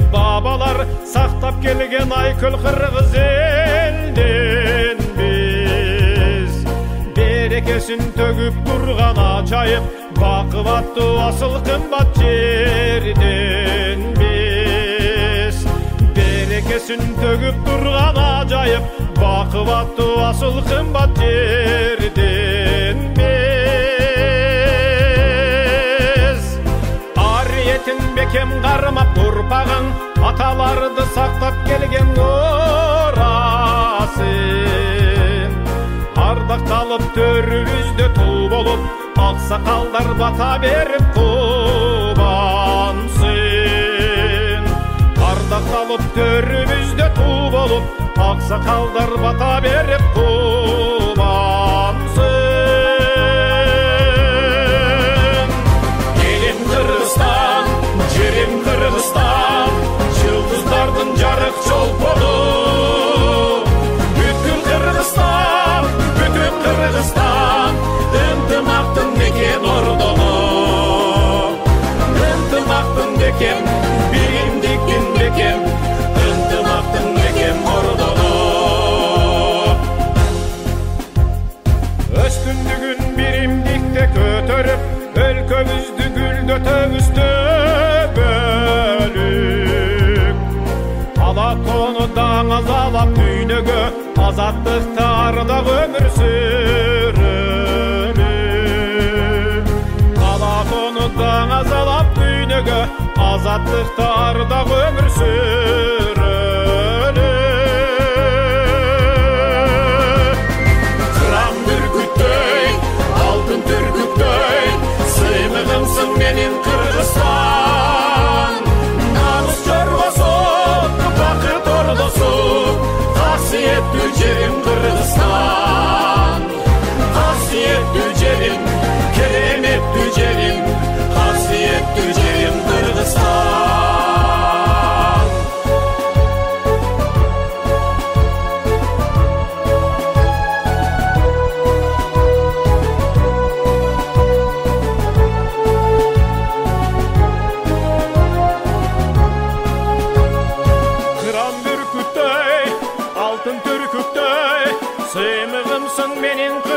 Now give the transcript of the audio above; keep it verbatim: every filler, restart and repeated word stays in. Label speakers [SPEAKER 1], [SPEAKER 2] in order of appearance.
[SPEAKER 1] бабалар сақтап келген айкөл қырғыз елден біз. Берекесін төгіп тұрған ажайып бақуатты асыл қымбат жерден біз. Берекесін төгіп тұрған ажайып бақуатты асыл қымбат жерден біз. Ар етін бекем қармап ұрпағың аталарды сақтап келген орасың. Ардақталып төрімізде тұл болып ақсақалдар бата беріп қубансын. Ардақталып төрімізде тұл болып ақсақалдар бата беріп қубансын. Елім Қырғызстан, жерім Қырғызстан, жұлдыздардың жарық жолпоны. Бүткіл Қырғызстан, бүтін Қырғызстан, ынтымақтың мекен орданы. Ынтымақтың мекен, биримдіктің мекен, ынтымақтың мекен орданы. Өстіндігін биримдікте көтеріп, өлкөбүздү гүлдөтөбүздү бөлүк. Алатону даңазалап дүйнөгө, азаттыкты ардап өмүр сүрөлүк. Алатону даңазалап дүйнөгө, азаттыкты ардап өмүр сүрөлүк. Кырам бүркүттөй, алтын түркүттөй, сыймыгымсың менин Кыргызстан. Намыс жоргосу, бакыт ордосу, касиеттүү жерим Кыргызстан. Касиеттүү жерим, кереметтүү жерим, касиеттүү жерим Кыргызстан. Алтын түркүктөй, сыймыгымсың менин